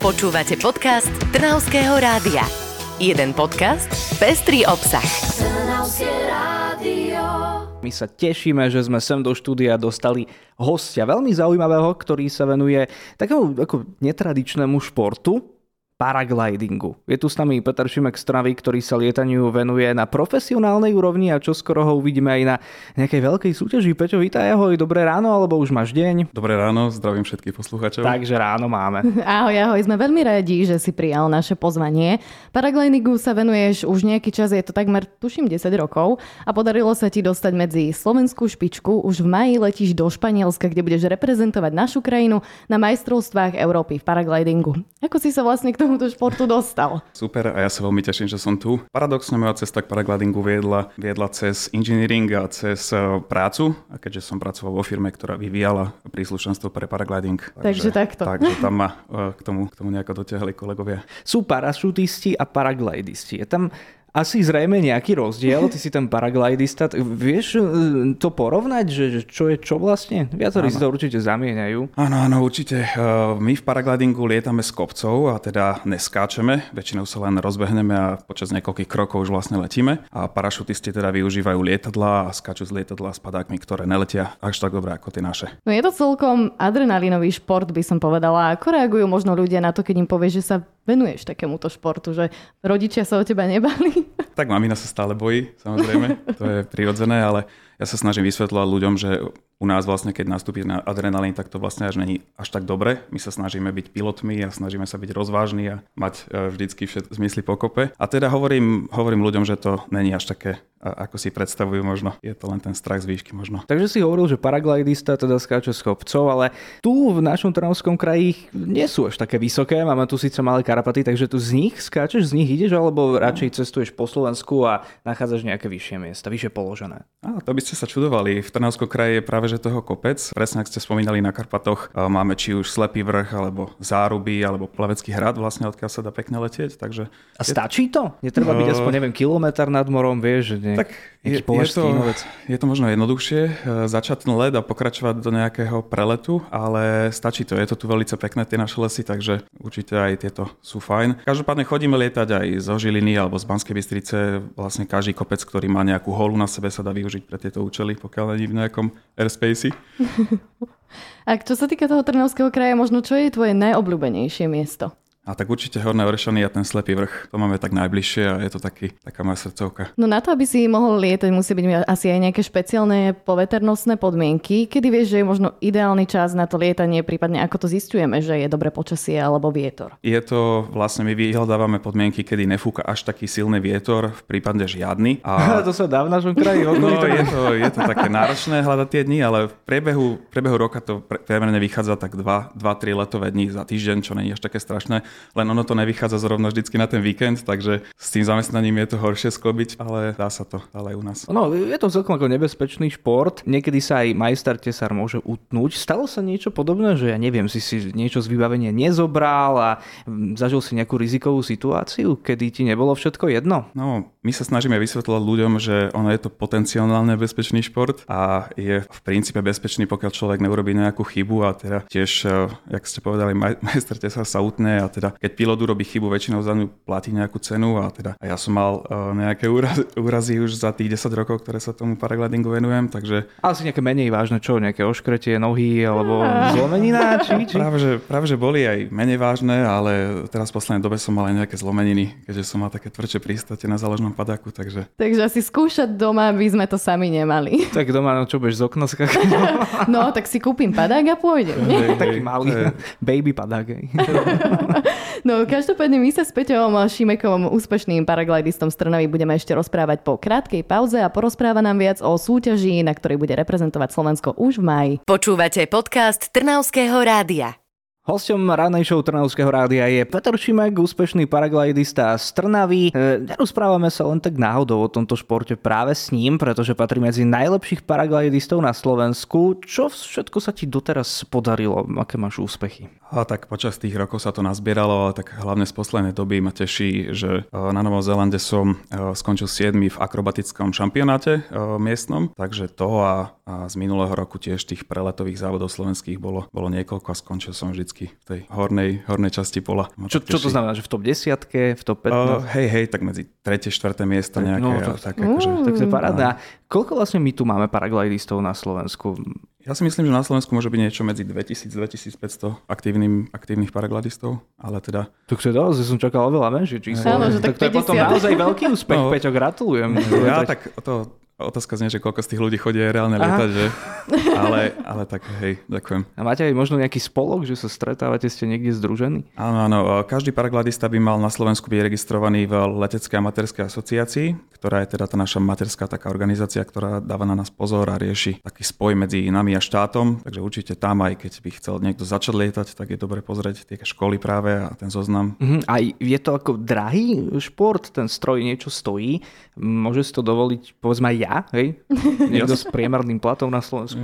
Počúvate podcast Trnavského rádia. Jeden podcast, pestrý obsah. Trnavské rádio. My sa tešíme, že sme sem do štúdia dostali hostia veľmi zaujímavého, ktorý sa venuje takému ako netradičnému športu, paraglidingu. Je tu s nami Peter Šimek z Trnavy, ktorý sa lietaniu venuje na profesionálnej úrovni a čoskoro ho uvidíme aj na nejakej veľkej súťaži. Peťo, vítaj, ahoj, dobré ráno, alebo už máš deň? Dobré ráno, zdravím všetkých poslucháčov. Takže ráno máme. Ahoj, sme veľmi radi, že si prijal naše pozvanie. Paraglidingu sa venuješ už nejaký čas, je to takmer, tuším, 10 rokov a podarilo sa ti dostať medzi slovenskú špičku. Už v máji letíš do Španielska, kde budeš reprezentovať našu krajinu na majstrovstvách Európy v paraglidingu. Ako si sa vlastne k tomuto športu dostal? Super, a ja sa veľmi teším, že som tu. Paradoxne moja cesta k paraglidingu viedla cez engineering a cez prácu, a keďže som pracoval vo firme, ktorá vyvíjala príslušenstvo pre paragliding. Takže takto. Takže tam ma k tomu nejako dotiahli kolegovia. Sú parašutisti a paraglidisti. Je tam asi zrejme nejaký rozdiel, ty si ten paraglidista. Vieš to porovnať, že čo je čo vlastne? Viacerí si to určite zamieňajú. Áno, určite. My v paraglidingu lietame z kopcov a teda neskáčeme. Väčšinou sa len rozbehneme a počas niekoľkých krokov už vlastne letíme. A parašutisti teda využívajú lietadlá a skáču z lietadla s padákmi, ktoré neletia až tak dobre ako tie naše. No je to celkom adrenalinový šport, by som povedala. Ako reagujú možno ľudia na to, keď im povieš, že sa venuješ takémuto športu, že rodičia sa o teba nebali? Tak mamina sa stále bojí, samozrejme, to je prirodzené, ale ja sa snažím vysvetľovať ľuďom, že u nás vlastne, keď nastúpi na adrenalín, tak to vlastne až není až tak dobre. My sa snažíme byť pilotmi a snažíme sa byť rozvážni a mať vždycky zmysly pokope. A teda hovorím ľuďom, že to není až také, ako si predstavujú možno. Je to len ten strach z výšky možno. Takže si hovoril, že paraglidista teda skáče z kopcov, ale tu v našom Trnavskom kraji nie sú až také vysoké. Máme tu síce malé Karpaty, takže tu z nich skáčeš, z nich ideš, alebo radšej cestuješ po Slovensku a nachádzaš nejaké vyššie miesta, vyššie položené? To by ste sa čudovali. V Trnavskom kraji je práve že toho kopec. Presne ak ste spomínali, na Karpatoch máme či už Slepý vrch, alebo Záruby, alebo Plavecký hrad, vlastne odkiaľ sa dá pekne letieť. Takže a stačí to? Netreba byť aspoň, neviem, kilometr nad morom, vieš? Tak je to možno jednoduchšie začať ten let a pokračovať do nejakého preletu, ale stačí to. Je to tu veľmi pekné, tie naše lesy, takže určite aj tieto sú fajn. Každopádne chodíme lietať aj zo Žiliny alebo z Banskej Bystrice. Vlastne každý kopec, ktorý má nejakú holu na sebe, sa dá využiť pre tieto účely, pokiaľ není v nejakom airspace. A čo sa týka toho Trnavského kraja, možno čo je tvoje najobľúbenejšie miesto? A tak určite Horné Orešany a ten Slepý vrch. To máme tak najbližšie a je to taká moja srdcovka. No na to, aby si mohol lietať, musí byť asi aj nejaké špeciálne poveternostné podmienky. Kedy vieš, že je možno ideálny čas na to lietanie, prípadne ako to zisťujeme, že je dobré počasie alebo vietor? Je to vlastne, my vyhľadávame podmienky, kedy nefúka až taký silný vietor, v prípade žiadny. A to sa dá v našom kraji? No, je to také náročné hľadať tie dni, ale v priebehu roka to priemerne vychádza tak 2-3 letové dni za týždeň, čo nie je až také strašné. Len ono to nevychádza zrovna vždycky na ten víkend, takže s tým zamestnaním je to horšie sklobiť, ale dá sa to ale aj u nás. No, je to celkom ako nebezpečný šport. Niekedy sa aj majster tesár môže utnúť. Stalo sa niečo podobné, že ja neviem, si niečo z vybavenia nezobral a zažil si nejakú rizikovú situáciu, kedy ti nebolo všetko jedno? No, my sa snažíme vysvetľovať ľuďom, že ono je to potenciálne bezpečný šport a je v princípe bezpečný, pokiaľ človek neurobí nejakú chybu a teda tiež, jak ste povedali, majster tesár sa utne a teda keď pilot urobí chybu, väčšinou za ňu platí nejakú cenu a teda ja som mal nejaké úrazy už za tých 10 rokov, ktoré sa tomu paraglidingu venujem, takže... Asi nejaké menej vážne, čo? Nejaké oškretie nohy alebo zlomenina? Či? Práve, že boli aj menej vážne, ale teraz v poslednej dobe som mal aj nejaké zlomeniny, keďže som mal také tvrdšie prístate na záložnom padáku, takže... Takže asi skúšať doma by sme to sami nemali. Tak doma, no čo budeš z okna skákať? No, tak si kúpim padák a pôjdem. Taký malý baby padák. No, každopádne my sa s Peťom Šimekom, úspešným paraglidistom z Trnavy, budeme ešte rozprávať po krátkej pauze a porozpráva nám viac o súťaži, na ktorej bude reprezentovať Slovensko už v máji. Počúvate podcast Trnavského rádia. Hosťom rannej show Trnavského rádia je Peter Šimek, úspešný paraglidista z Trnavy. Nerozprávame sa len tak náhodou o tomto športe práve s ním, pretože patrí medzi najlepších paraglidistov na Slovensku. Čo všetko sa ti doteraz podarilo? Aké máš úspechy? A tak počas tých rokov sa to nazbieralo, ale tak hlavne z poslednej doby ma teší, že na Novom Zélande som skončil 7. v akrobatickom šampionáte miestnom, takže to a z minulého roku tiež tých preletových závodov slovenských bolo niekoľko a skončil som vždycky v tej hornej časti pola. Čo to znamená, že v top 10, v top 15? Hej, tak medzi 3. 4. miesta nejaké. No, tak to je parádne. Koľko vlastne my tu máme paraglidistov na Slovensku? Ja si myslím, že na Slovensku môže byť niečo medzi 2000-2500 aktívnych paraglidistov, ale teda... Tak to je dosť, som čakal oveľa menšie číslo. Tak to je potom naozaj veľký úspech, Peťo, gratulujem. Ja tak otázka znie, že koľko z tých ľudí chodí reálne lietať, že? Ale tak hej, ďakujem. A máte aj možno nejaký spolok, že sa stretávate, ste niekde združení? Áno. Každý paraglidista by mal na Slovensku byť registrovaný v Leteckej amatérskej asociácii, ktorá je teda tá naša materská taká organizácia, ktorá dáva na nás pozor a rieši taký spoj medzi nami a štátom. Takže určite tam, aj keď by chcel niekto začať lietať, tak je dobre pozrieť tie školy práve a ten zoznam. A je to ako drahý šport, ten stroj niečo stojí. Môže si to dovoliť, povedzme aj ja, hej? Niekto s priemerným platom na Slovensku.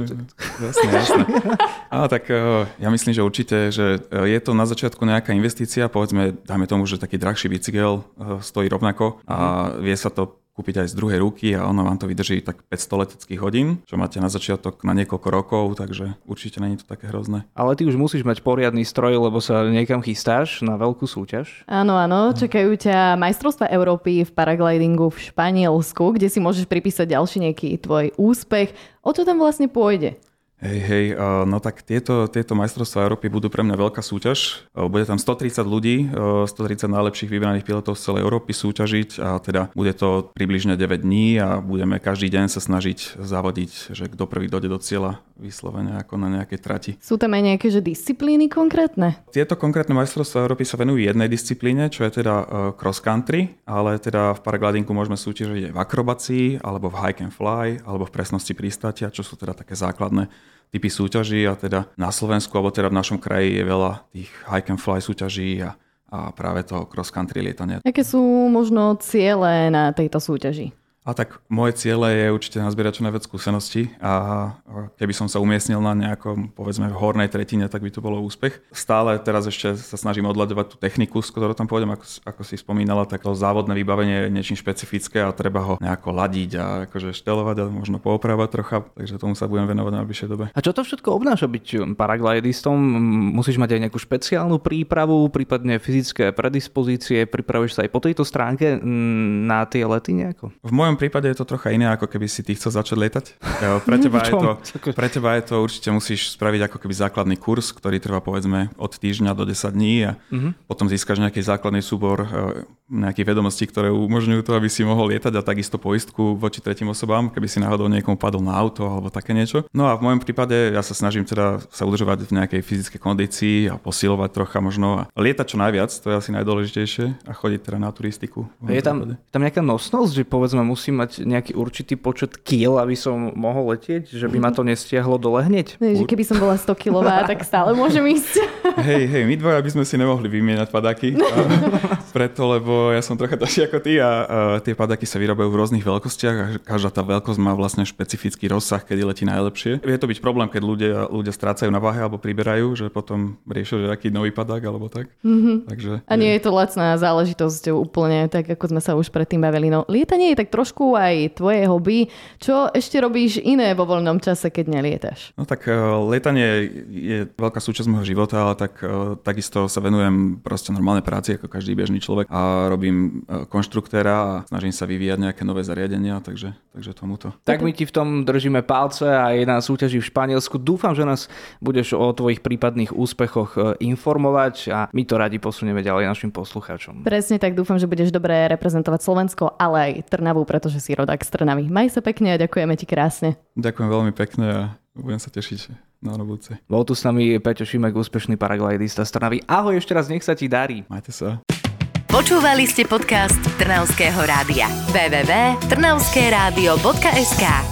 Jasné. Tak ja myslím, že určite, že je to na začiatku nejaká investícia, povedzme, dajme tomu, že taký drahší bicykel stojí rovnako a vie sa to kúpiť aj z druhej ruky a ono vám to vydrží tak 500 leteckých hodín, čo máte na začiatok na niekoľko rokov, takže určite nie je to také hrozné. Ale ty už musíš mať poriadny stroj, lebo sa niekam chystáš na veľkú súťaž. Áno, čakajú ťa majstrovstvá Európy v paraglidingu v Španielsku, kde si môžeš pripísať ďalší nejaký tvoj úspech. O čo tam vlastne pôjde? Hej, no tak tieto majstrovstvá Európy budú pre mňa veľká súťaž. Bude tam 130 ľudí, 130 najlepších vybraných pilotov z celej Európy súťažiť a teda bude to približne 9 dní a budeme každý deň sa snažiť zavodiť, že kto prvý dojde do cieľa vyslovene ako na nejakej trati. Sú tam aj nejaké disciplíny konkrétne? Tieto konkrétne majstrovstvá Európy sa venujú jednej disciplíne, čo je teda cross country, ale teda v paraglidingu môžeme súťažiť aj v akrobácii, alebo v hike and fly, alebo v presnosti pristátia, čo sú teda také základné typy súťaží a teda na Slovensku, alebo teda v našom kraji je veľa tých hike and fly súťaží a práve toho cross country lietania. Aké sú možno ciele na tejto súťaži? A tak moje ciele je určite nazbierať čo najviac skúseností a keby som sa umiestnil na nejakom, povedzme, v hornej tretine, tak by to bolo úspech. Stále teraz ešte sa snažím odľaďovať tú techniku, s ktorou tam pôjdem, ako si spomínala, tak to závodné vybavenie je niečím špecifické a treba ho nejako ladiť a akože štelovať a možno poopravať trocha, takže tomu sa budem venovať na najbližšej dobe. A čo to všetko obnáša byť paraglidistom? Musíš mať aj nejakú špeciálnu prípravu, prípadne fyzické predispozície, pripravuješ sa aj po tejto stránke na tie lety nejako? V mojom prípade je to trocha iné, ako keby si ty chcel začať lietať. Pre teba je to určite musíš spraviť ako keby základný kurz, ktorý trvá povedzme od týždňa do 10 dní a potom získaš nejaký základný súbor nejakých vedomostí, ktoré umožňujú to, aby si mohol lietať a takisto poistku voči tretím osobám, keby si náhodou niekomu padol na auto alebo také niečo. No a v mojom prípade ja sa snažím teda sa udržovať v nejakej fyzickej kondícii a posilovať trocha možno a lietať čo najviac, to je asi najdôležitejšie a chodiť teda na turistiku. Je tam nejaká nosnosť, že povedzme musím mať nejaký určitý počet kíl, aby som mohol letieť, že by ma to nestiahlo dole hneď? Že keby som bola 100 kilová, tak stále môžem ísť. Hej, my dvoja by sme si nemohli vymieňať padáky. Preto, lebo ja som trocha taší ako ty a tie padáky sa vyrábajú v rôznych veľkostiach a každá tá veľkosť má vlastne špecifický rozsah, kedy letí najlepšie. Je to byť problém, keď ľudia strácajú na váhe alebo priberajú, že potom riešia, že aký nový padák alebo tak. Takže, a nie je to lacná záležitosť úplne, tak ako sme sa už predtým bavili. No, lietanie je tak trošku aj tvoje hobby. Čo ešte robíš iné vo voľnom čase, keď nelietaš? No tak lietanie je veľká súčasť môjho života, ale takisto sa venujem proste normálnej práci ako každý bežný človek a robím konštruktéra a snažím sa vyvíjať nejaké nové zariadenia, takže tomuto. Tak my ti v tom držíme palce a je na súťaži v Španielsku. Dúfam, že nás budeš o tvojich prípadných úspechoch informovať a my to radi posunieme ďalej našim poslucháčom. Presne tak, dúfam, že budeš dobre reprezentovať Slovensko, ale aj Trnavu, pretože si rodák z Trnavy. Maj sa pekne a ďakujeme ti krásne. Ďakujem veľmi pekne a budem sa tešiť na budúce. Bol tu s nami Peťo Šimek, úspešný paraglidista z Trnavy. Ahoj, ešte raz, nech sa ti darí. Majte sa. Počúvali ste podcast Trnavského rádia. www.trnavskeradio.sk